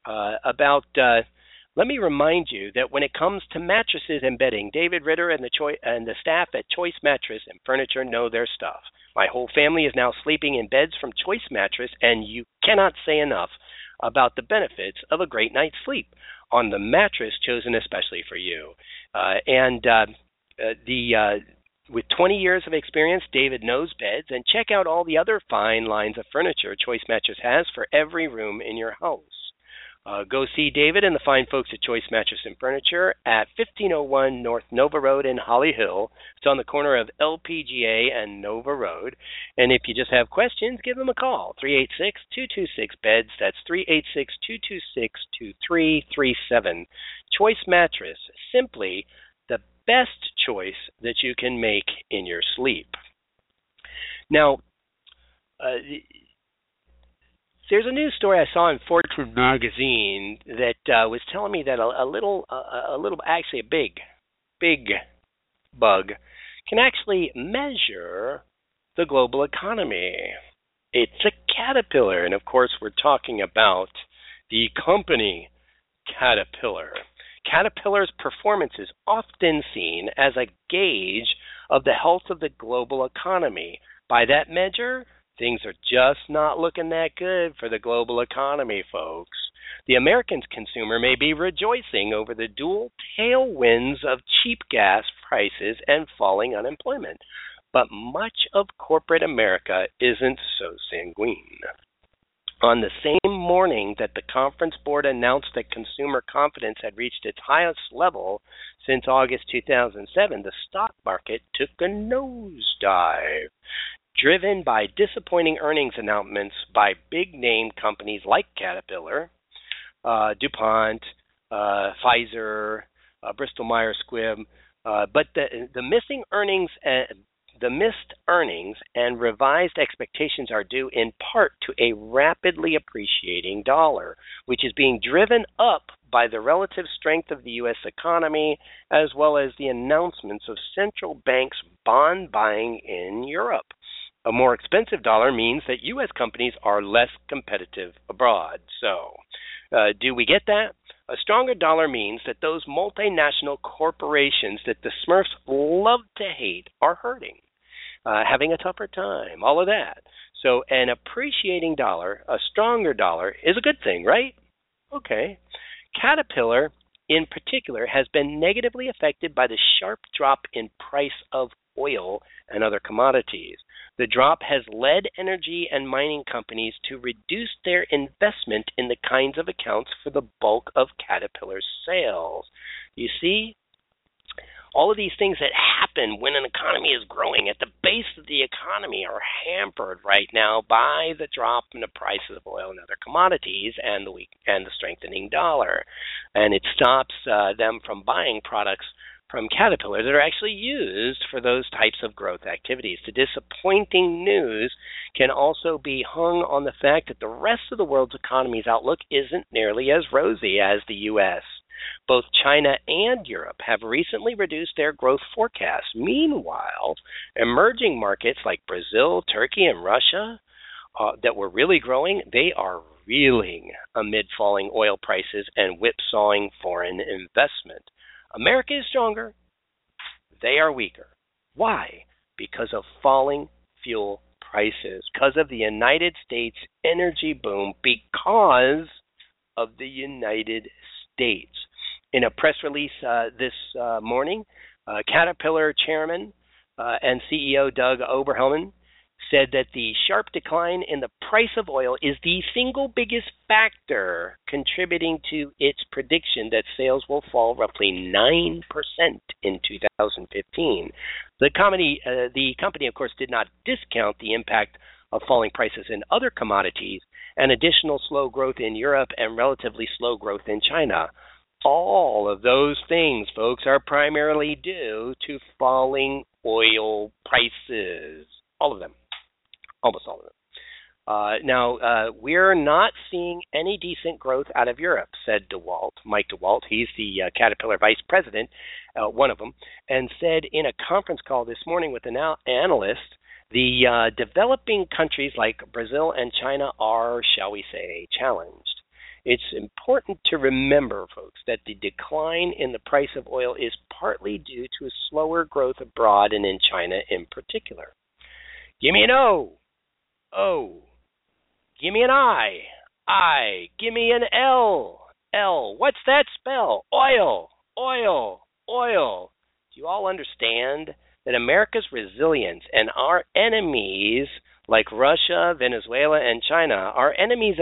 that when it comes to mattresses and bedding, David Ritter and the staff at Choice Mattress and Furniture know their stuff. My whole family is now sleeping in beds from Choice Mattress, and you cannot say enough about the benefits of a great night's sleep on the mattress chosen especially for you. With 20 years of experience, David knows beds, and check out all the other fine lines of furniture Choice Mattress has for every room in your house. Go see David and the fine folks at Choice Mattress and Furniture at 1501 North Nova Road in Holly Hill. It's on the corner of LPGA and Nova Road. And if you just have questions, give them a call, 386-226-BEDS. That's 386-226-2337. Choice Mattress, simply the best choice that you can make in your sleep. Now, there's a news story I saw in Fortune magazine that was telling me that a big bug can actually measure the global economy. It's a caterpillar, and of course we're talking about the company Caterpillar. Caterpillar's performance is often seen as a gauge of the health of the global economy. By that measure, things are just not looking that good for the global economy, folks. The American consumer may be rejoicing over the dual tailwinds of cheap gas prices and falling unemployment, but much of corporate America isn't so sanguine. On the same morning that the Conference Board announced that consumer confidence had reached its highest level since August 2007, the stock market took a nosedive, driven by disappointing earnings announcements by big-name companies like Caterpillar, DuPont, Pfizer, Bristol-Myers Squibb, but the missed earnings and revised expectations are due in part to a rapidly appreciating dollar, which is being driven up by the relative strength of the U.S. economy, as well as the announcements of central banks bond buying in Europe. A more expensive dollar means that U.S. companies are less competitive abroad. So, do we get that? A stronger dollar means that those multinational corporations that the Smurfs love to hate are hurting, having a tougher time, all of that. So an appreciating dollar, a stronger dollar, is a good thing, right? Okay. Caterpillar, in particular, has been negatively affected by the sharp drop in price of oil and other commodities. The drop has led energy and mining companies to reduce their investment in the kinds of accounts for the bulk of Caterpillar's sales. You see, all of these things that happen when an economy is growing at the base of the economy are hampered right now by the drop in the prices of oil and other commodities and the strengthening dollar. And it stops them from buying products from Caterpillar that are actually used for those types of growth activities. The disappointing news can also be hung on the fact that the rest of the world's economy's outlook isn't nearly as rosy as the U.S. Both China and Europe have recently reduced their growth forecasts. Meanwhile, emerging markets like Brazil, Turkey, and Russia that were really growing, they are reeling amid falling oil prices and whipsawing foreign investment. America is stronger. They are weaker. Why? Because of falling fuel prices, because of the United States energy boom, because of the United States. In a press release this morning, Caterpillar chairman and CEO Doug Oberhelman said that the sharp decline in the price of oil is the single biggest factor contributing to its prediction that sales will fall roughly 9% in 2015. The company, of course, did not discount the impact of falling prices in other commodities and additional slow growth in Europe and relatively slow growth in China. All of those things, folks, are primarily due to falling oil prices. All of them. Almost all of them. Now, we're not seeing any decent growth out of Europe, said DeWalt, Mike DeWalt. He's the Caterpillar vice president, one of them, and said in a conference call this morning with an analyst, the developing countries like Brazil and China are, shall we say, challenged. It's important to remember, folks, that the decline in the price of oil is partly due to a slower growth abroad and in China in particular. Give me an O. O. Give me an I. I. Give me an L. L. What's that spell? Oil. Oil. Oil. Do you all understand that America's resilience and our enemies, like Russia, Venezuela, and China, our enemies'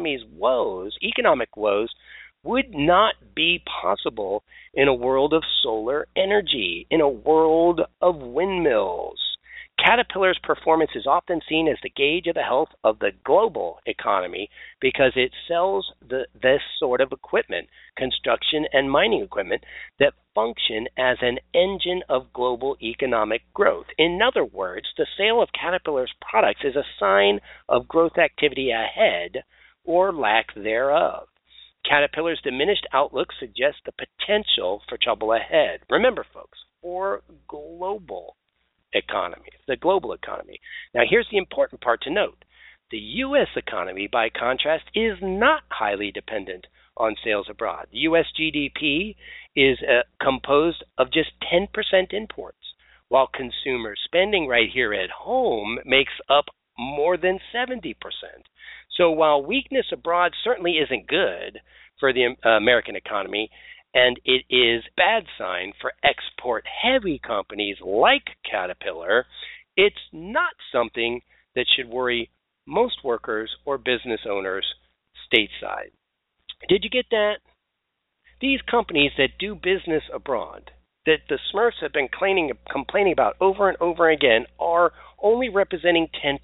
economic woes, would not be possible in a world of solar energy, in a world of windmills? Caterpillar's performance is often seen as the gauge of the health of the global economy because it sells this sort of equipment, construction and mining equipment, that function as an engine of global economic growth. In other words, the sale of Caterpillar's products is a sign of growth activity ahead or lack thereof. Caterpillar's diminished outlook suggests the potential for trouble ahead. Remember, folks, for the global economy. Now, here's the important part to note. The U.S. economy, by contrast, is not highly dependent on sales abroad. The U.S. GDP is composed of just 10% imports, while consumer spending right here at home makes up more than 70%. So while weakness abroad certainly isn't good for the American economy, and it is a bad sign for export-heavy companies like Caterpillar, it's not something that should worry most workers or business owners stateside. Did you get that? These companies that do business abroad, that the Smurfs have been complaining about over and over again, are only representing 10%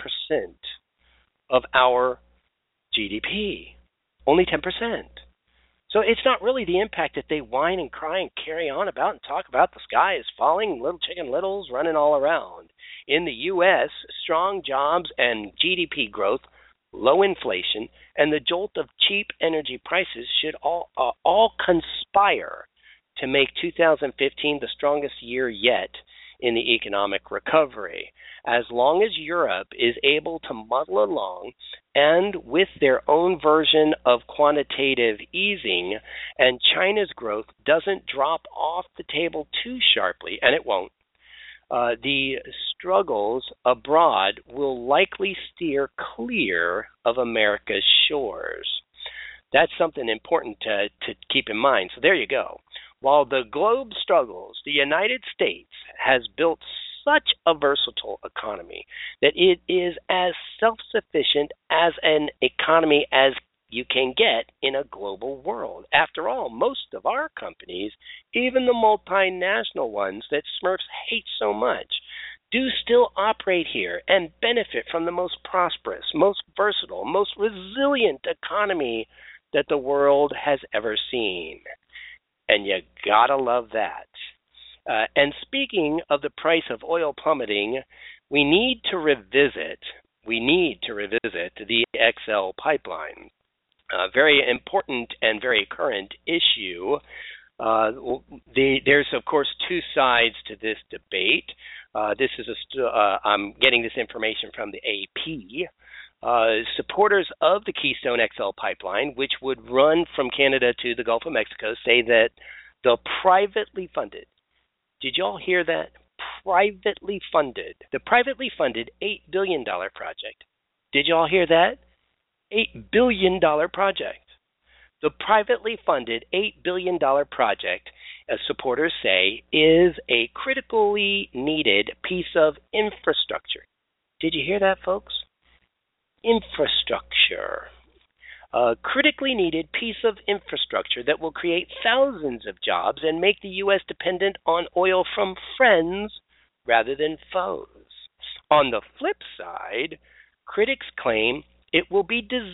of our GDP. Only 10%. So it's not really the impact that they whine and cry and carry on about and talk about. The sky is falling, little chicken littles running all around. In the U.S., strong jobs and GDP growth, low inflation, and the jolt of cheap energy prices should all conspire to make 2015 the strongest year yet in the economic recovery. As long as Europe is able to muddle along and with their own version of quantitative easing, and China's growth doesn't drop off the table too sharply, and it won't, the struggles abroad will likely steer clear of America's shores. That's something important to keep in mind. So there you go. While the globe struggles, the United States has built such a versatile economy that it is as self-sufficient as an economy as you can get in a global world. After all, most of our companies, even the multinational ones that Smurfs hate so much, do still operate here and benefit from the most prosperous, most versatile, most resilient economy that the world has ever seen. And you gotta love that. And speaking of the price of oil plummeting, we need to revisit the XL pipeline. Very important and very current issue. There's, of course, two sides to this debate. I'm getting this information from the AP. Supporters of the Keystone XL pipeline, which would run from Canada to the Gulf of Mexico, say that the privately funded, did y'all hear that? The privately funded $8 billion project. Did y'all hear that? $8 billion project. The privately funded $8 billion project, as supporters say, is a critically needed piece of infrastructure. Did you hear that, folks? Infrastructure. A critically needed piece of infrastructure that will create thousands of jobs and make the U.S. dependent on oil from friends rather than foes. On the flip side, critics claim it will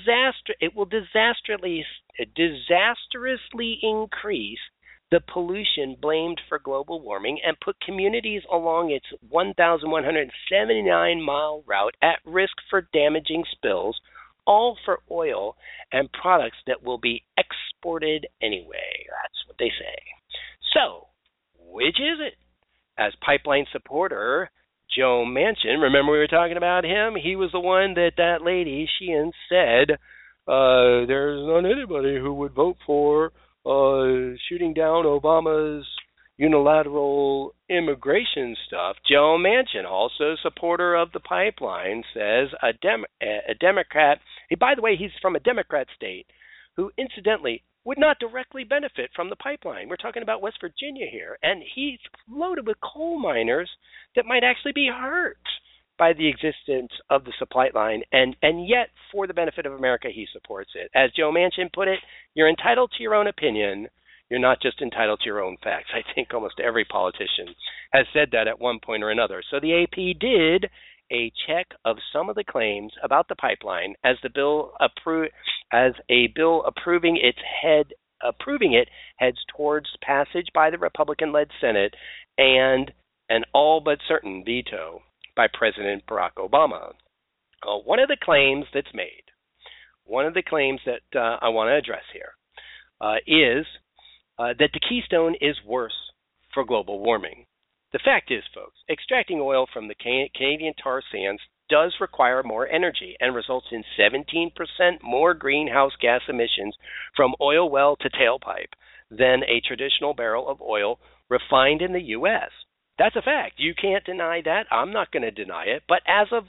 disastrously increase the pollution blamed for global warming and put communities along its 1,179-mile route at risk for damaging spills, all for oil and products that will be exported anyway. That's what they say. So, which is it? As pipeline supporter Joe Manchin, remember we were talking about him? He was the one that lady, Sheehan, said, there's not anybody who would vote for shooting down Obama's unilateral immigration stuff. Joe Manchin, also supporter of the pipeline, says a Democrat, by the way, he's from a Democrat state, who incidentally would not directly benefit from the pipeline. We're talking about West Virginia here, and he's loaded with coal miners that might actually be hurt by the existence of the supply line, and yet, for the benefit of America, he supports it. As Joe Manchin put it, you're entitled to your own opinion. You're not just entitled to your own facts. I think almost every politician has said that at one point or another. So the AP did a check of some of the claims about the pipeline as a bill approving it heads towards passage by the Republican-led Senate and an all but certain veto by President Barack Obama. One of the claims that's made, one of the claims that I want to address here is that the Keystone is worse for global warming. The fact is, folks, extracting oil from the Canadian tar sands does require more energy and results in 17% more greenhouse gas emissions from oil well to tailpipe than a traditional barrel of oil refined in the U.S. That's a fact. You can't deny that. I'm not going to deny it. But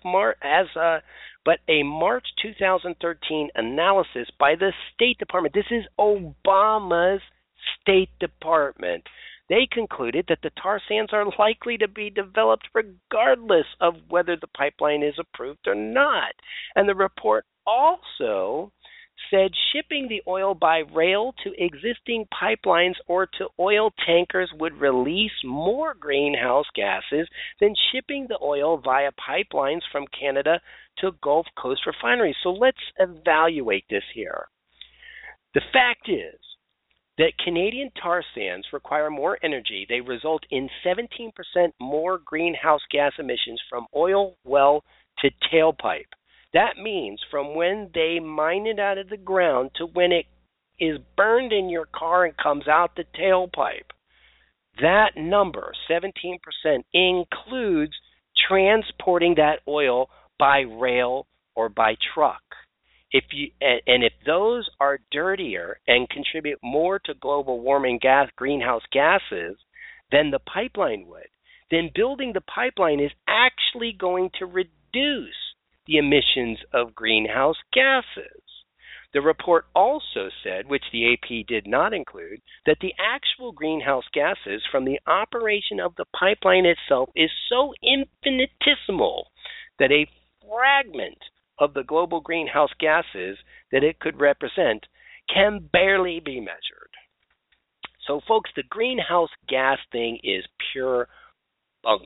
a March 2013 analysis by the State Department, this is Obama's State Department, they concluded that the tar sands are likely to be developed regardless of whether the pipeline is approved or not. And the report also said shipping the oil by rail to existing pipelines or to oil tankers would release more greenhouse gases than shipping the oil via pipelines from Canada to Gulf Coast refineries. So let's evaluate this here. The fact is that Canadian tar sands require more energy. They result in 17% more greenhouse gas emissions from oil well to tailpipe. That means from when they mine it out of the ground to when it is burned in your car and comes out the tailpipe. That number, 17%, includes transporting that oil by rail or by truck. If those are dirtier and contribute more to global warming greenhouse gases than the pipeline would, then building the pipeline is actually going to reduce the emissions of greenhouse gases. The report also said, which the AP did not include, that the actual greenhouse gases from the operation of the pipeline itself is so infinitesimal that a fragment of the global greenhouse gases that it could represent can barely be measured. So, folks, the greenhouse gas thing is pure bunk.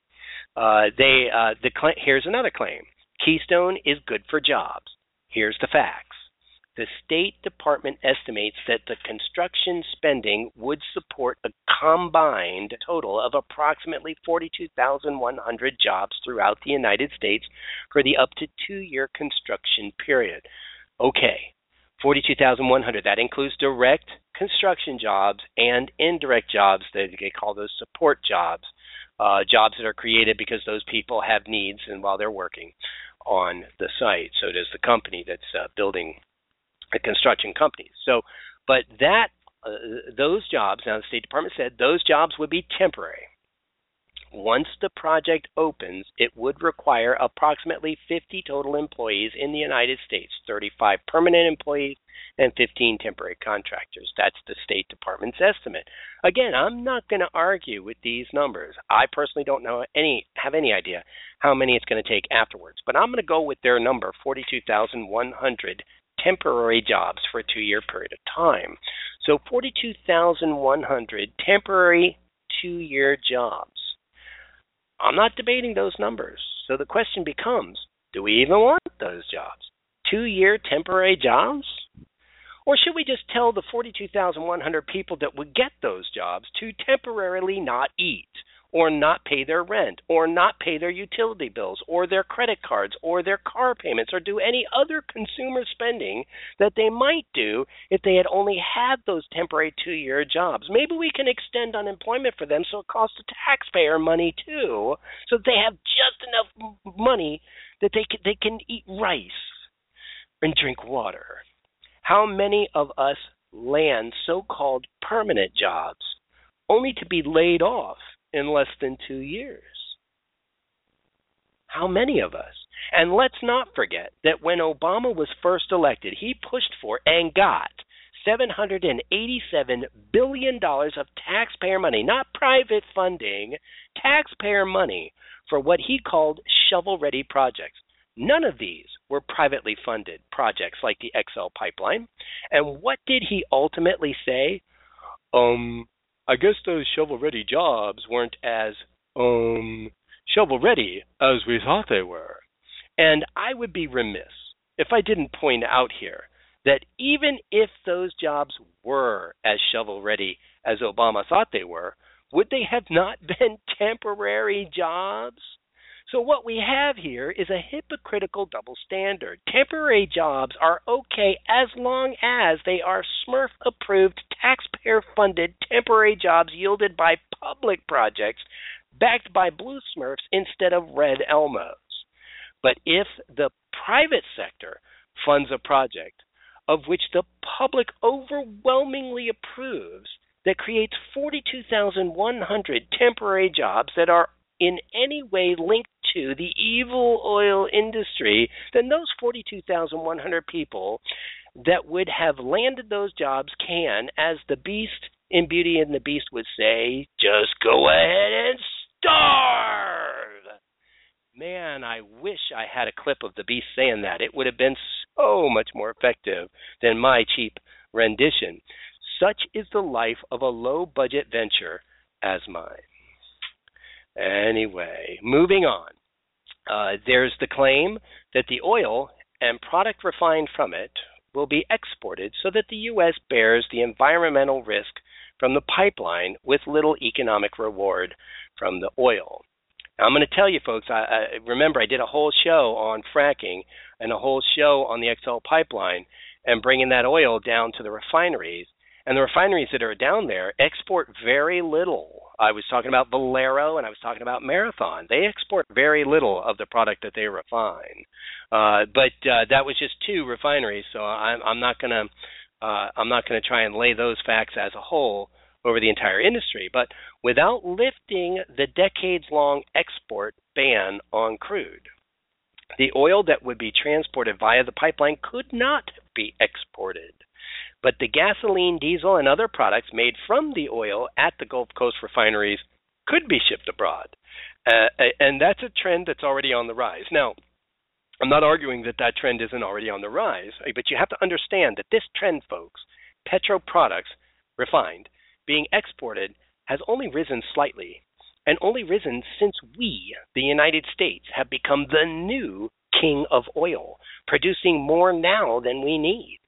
Here's another claim. Keystone is good for jobs. Here's the facts. The State Department estimates that the construction spending would support a combined total of approximately 42,100 jobs throughout the United States for the up to 2-year construction period. Okay, 42,100. That includes direct construction jobs and indirect jobs. They call those support jobs, jobs that are created because those people have needs and while they're working. on the site. So does the company that's building the construction companies. So, but those jobs, now the State Department said those jobs would be temporary. Once the project opens, it would require approximately 50 total employees in the United States, 35 permanent employees and 15 temporary contractors. That's the State Department's estimate. Again, I'm not going to argue with these numbers. I personally don't have any idea how many it's going to take afterwards, but I'm going to go with their number, 42,100 temporary jobs for a 2-year period of time. So 42,100 temporary 2-year jobs. I'm not debating those numbers. So the question becomes, do we even want those jobs? 2-year temporary jobs? Or should we just tell the 42,100 people that would get those jobs to temporarily not eat, or not pay their rent, or not pay their utility bills, or their credit cards, or their car payments, or do any other consumer spending that they might do if they had only had those temporary 2-year jobs? Maybe we can extend unemployment for them so it costs the taxpayer money too, so that they have just enough money that they can eat rice and drink water. How many of us land so-called permanent jobs only to be laid off in less than 2 years? How many of us? And let's not forget that when Obama was first elected, he pushed for and got $787 billion of taxpayer money, not private funding, taxpayer money for what he called shovel-ready projects. None of these were privately funded projects like the XL pipeline. And what did he ultimately say? I guess those shovel-ready jobs weren't as shovel-ready as we thought they were. And I would be remiss if I didn't point out here that even if those jobs were as shovel-ready as Obama thought they were, would they have not been temporary jobs? So what we have here is a hypocritical double standard. Temporary jobs are okay as long as they are SMRF-approved, taxpayer-funded temporary jobs yielded by public projects backed by blue SMRFs instead of red Elmos. But if the private sector funds a project of which the public overwhelmingly approves that creates 42,100 temporary jobs that are in any way linked to the evil oil industry, then those 42,100 people that would have landed those jobs can, as the Beast in Beauty and the Beast would say, just go ahead and starve. Man, I wish I had a clip of the Beast saying that. It would have been so much more effective than my cheap rendition. Such is the life of a low-budget venture as mine. Anyway, moving on. There's the claim that the oil and product refined from it will be exported so that the U.S. bears the environmental risk from the pipeline with little economic reward from the oil. Now, I'm going to tell you, folks, I remember I did a whole show on fracking and a whole show on the XL pipeline and bringing that oil down to the refineries. And the refineries that are down there export very little. I was talking about Valero and I was talking about Marathon. They export very little of the product that they refine. But that was just 2 refineries, so I'm not going to try and lay those facts as a whole over the entire industry. But without lifting the decades-long export ban on crude, the oil that would be transported via the pipeline could not be exported. But the gasoline, diesel, and other products made from the oil at the Gulf Coast refineries could be shipped abroad. And that's a trend that's already on the rise. Now, I'm not arguing that that trend isn't already on the rise, but you have to understand that this trend, folks, petro products, refined, being exported, has only risen slightly, and only risen since we, the United States, have become the new king of oil, producing more now than we need.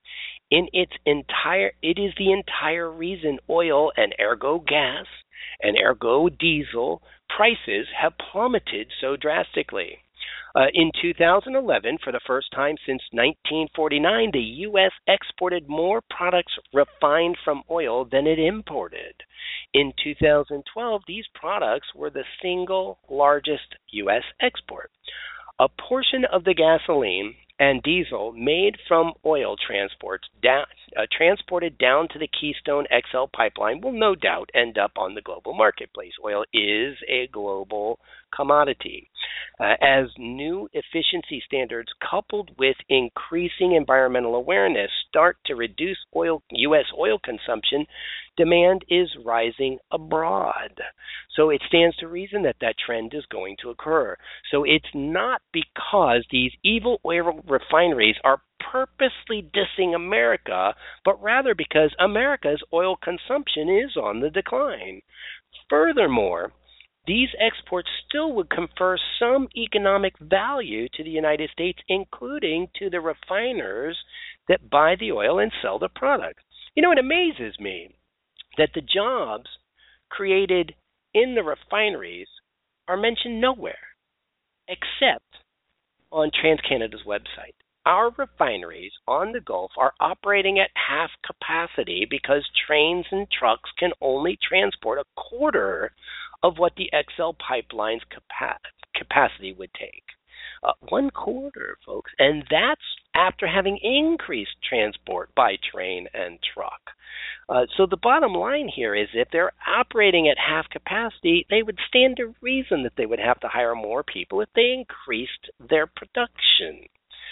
It is the entire reason oil and ergo gas and ergo diesel prices have plummeted so drastically. In 2011, for the first time since 1949, the U.S. exported more products refined from oil than it imported. In 2012, these products were the single largest U.S. export. A portion of the gasoline and diesel made from oil transported down to the Keystone XL pipeline will no doubt end up on the global marketplace. Oil is a global commodity. As new efficiency standards coupled with increasing environmental awareness start to reduce U.S. oil consumption, demand is rising abroad. So it stands to reason that that trend is going to occur. So it's not because these evil oil refineries are purposely dissing America, but rather because America's oil consumption is on the decline. Furthermore, these exports still would confer some economic value to the United States, including to the refiners that buy the oil and sell the product. You know, it amazes me that the jobs created in the refineries are mentioned nowhere except on TransCanada's website. Our refineries on the Gulf are operating at half capacity because trains and trucks can only transport a quarter of what the XL pipeline's capacity would take. 1/4, folks. And that's after having increased transport by train and truck. So the bottom line here is if they're operating at half capacity, they would stand to reason that they would have to hire more people if they increased their production.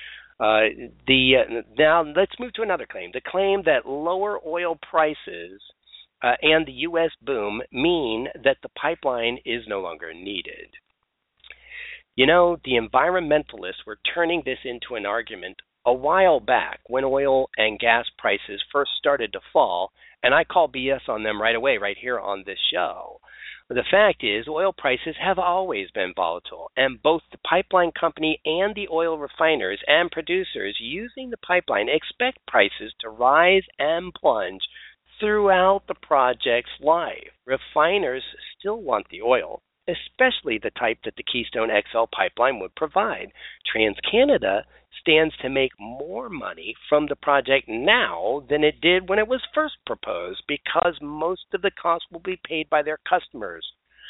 Now let's move to another claim. The claim that lower oil prices and the U.S. boom mean that the pipeline is no longer needed. You know, the environmentalists were turning this into an argument a while back when oil and gas prices first started to fall, and I call BS on them right away, right here on this show. The fact is, oil prices have always been volatile, and both the pipeline company and the oil refiners and producers using the pipeline expect prices to rise and plunge throughout the project's life. Refiners still want the oil, especially the type that the Keystone XL pipeline would provide. TransCanada stands to make more money from the project now than it did when it was first proposed because most of the cost will be paid by their customers.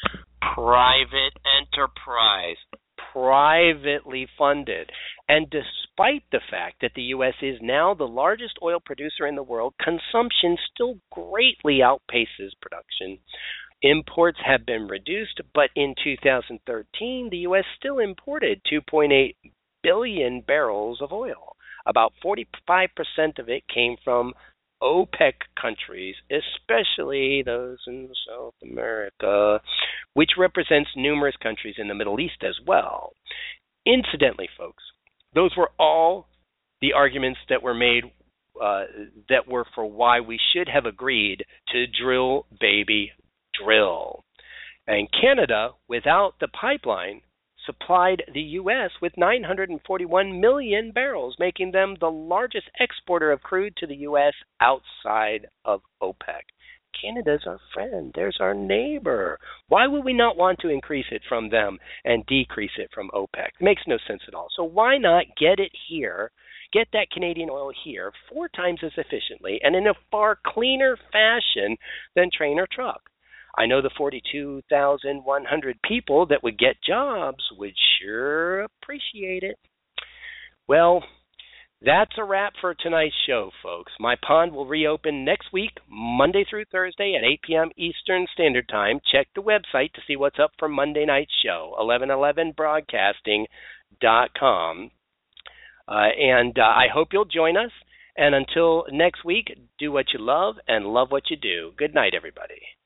Private enterprise, privately funded. And despite the fact that the U.S. is now the largest oil producer in the world, consumption still greatly outpaces production. Imports have been reduced, but in 2013, the U.S. still imported 2.8 billion barrels of oil. About 45% of it came from OPEC countries, especially those in South America, which represents numerous countries in the Middle East as well. Incidentally, folks, those were all the arguments that were made that were for why we should have agreed to drill, baby, drill. And Canada, without the pipeline, supplied the U.S. with 941 million barrels, making them the largest exporter of crude to the U.S. outside of OPEC. Canada's our friend. There's our neighbor. Why would we not want to increase it from them and decrease it from OPEC? It makes no sense at all. So why not get it here, get that Canadian oil here 4 times as efficiently and in a far cleaner fashion than train or truck? I know the 42,100 people that would get jobs would sure appreciate it. Well, that's a wrap for tonight's show, folks. My pond will reopen next week, Monday through Thursday at 8 p.m. Eastern Standard Time. Check the website to see what's up for Monday night's show, 1111broadcasting.com. And I hope you'll join us. And until next week, do what you love and love what you do. Good night, everybody.